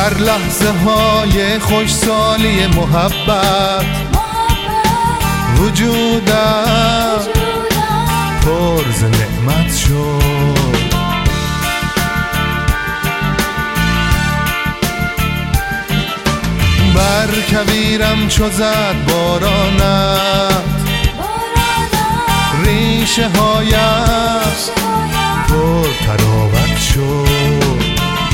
در لحظه های خوشسالی محبت وجودم پر ز نعمت شد. بر کویرم چو زد بارانت ریشه هایم پر تراوت شد.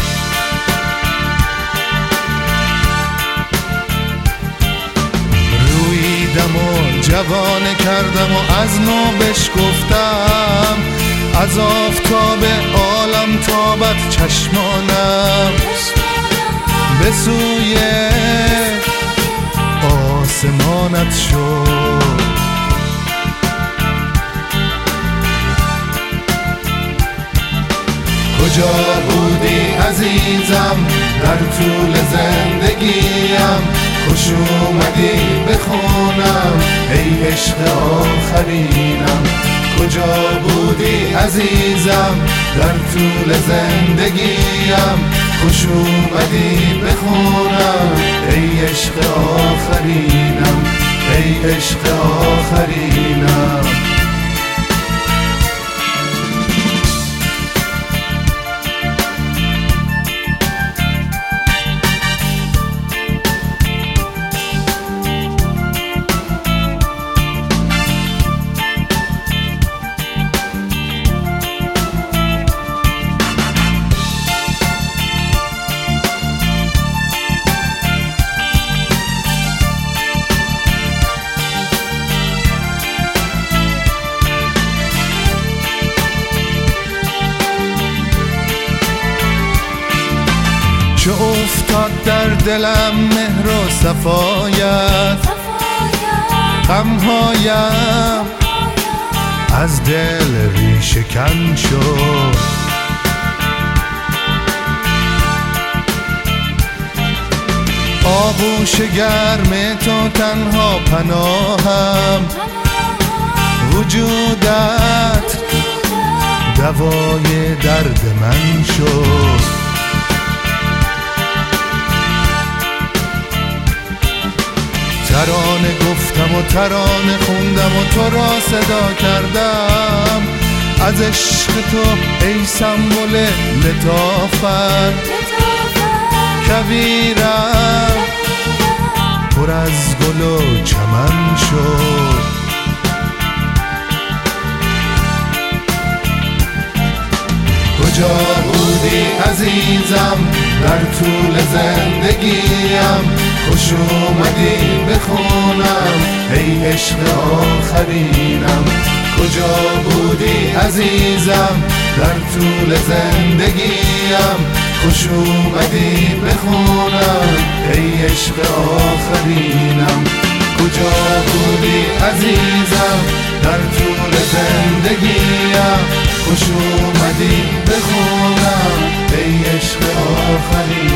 رویدم و جوانه کردم و از نو بشکفتم، از آفتاب عالم تابت چشمانم به سوی آسمانت شد. کجا بودی عزیزم در طول زندگیم، خوش اومدی بخونم ای عشق آخرینم. کجا بودی عزیزم در طول زندگیم، خوش اومدی بخونم ای عشق آخرینم، ای عشق آخرینم. چه افتاد در دلم مهر و صفایت، غمهایم از دل ریشه کن شد. آغوش گرم تو تنها پناهم، وجودت دوای درد من شد. ترانه گفتم و ترانه خوندم و تو را صدا کردم، از عشق تو ای سمبل لطافت. کویرم پر از گل و چمن شد. کجا بودی عزیزم در طول زندگیم، خوش اومدی بخونم ای عشق آخرینم. کجا بودی عزیزم در طول زندگیم، خوش اومدی بخونم ای عشق آخرینم. کجا بودی عزیزم در طول زندگیم، خوش اومدی بخونم ای عشق آخرینم.